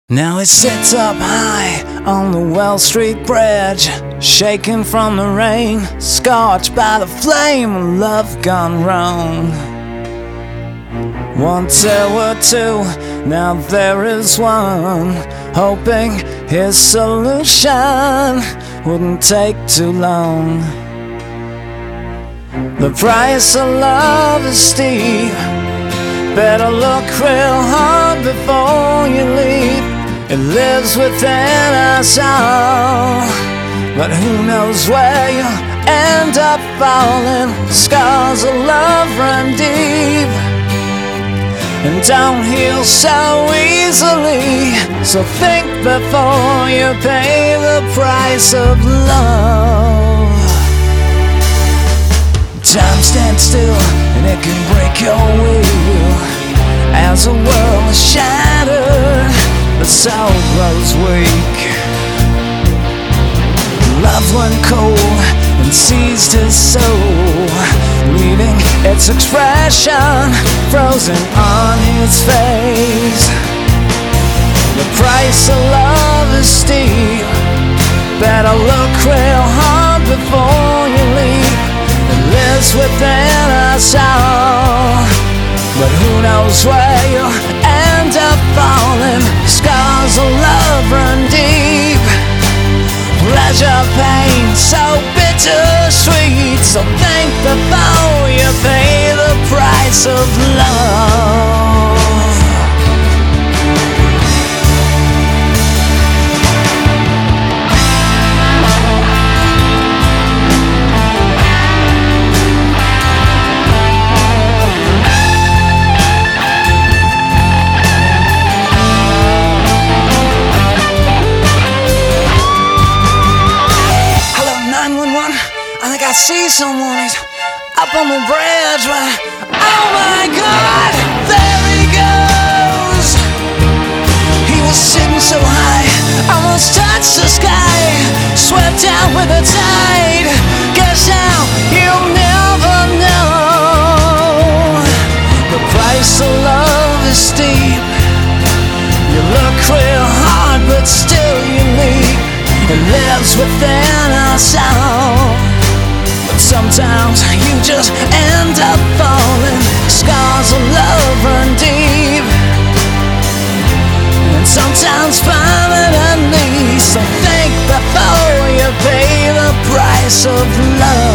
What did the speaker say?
Now he sits up high on the Wall Street Bridge, shaken from the rain, scorched by the flame of love gone wrong. Once there were two, now there is one, hoping his solution wouldn't take too long. The price of love is steep, better look real hard before you leap. It lives within us all, but who knows where you'll end up falling. Scars of love run deep and don't heal so easily, so think before you pay the price of love. Time stands still and it can break your will, as the world is shattered, the soul grows weak. Love went cold and seized his soul, leaving its expression frozen on his face. The price of love is steep, better look real hard before you leap. It lives within us all, but who knows where you'll end up falling. Scars of love run deep, pleasure, pain, so bittersweet, so think before you pay the price of love. I see someone, he's up on the bridge, but oh my God, there he goes. He was sitting so high, almost touched the sky, swept out with the tide. Guess now you'll never know. The price of love is steep, you look real hard but still you leap. It lives within us all, sometimes you just end up falling. Scars of love run deep, and sometimes permanently, so think before you pay the price of love.